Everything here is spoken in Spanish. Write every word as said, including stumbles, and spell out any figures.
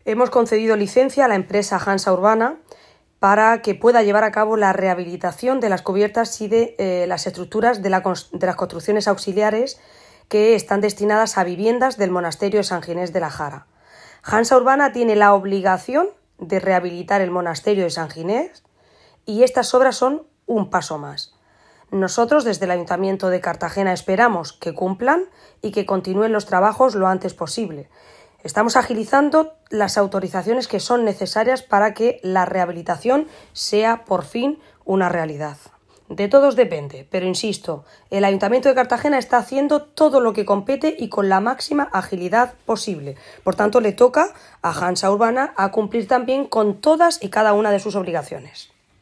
Hemos concedido licencia a la empresa Hansa Urbana para que pueda llevar a cabo la rehabilitación de las cubiertas y de eh, las estructuras de, la, de las construcciones auxiliares que están destinadas a viviendas del monasterio de San Ginés de la Jara. Hansa Urbana tiene la obligación de rehabilitar el monasterio de San Ginés y estas obras son un paso más. Nosotros desde el Ayuntamiento de Cartagena esperamos que cumplan y que continúen los trabajos lo antes posible. Estamos agilizando las autorizaciones que son necesarias para que la rehabilitación sea por fin una realidad. De todos depende, pero insisto, el Ayuntamiento de Cartagena está haciendo todo lo que compete y con la máxima agilidad posible. Por tanto, le toca a Hansa Urbana a cumplir también con todas y cada una de sus obligaciones.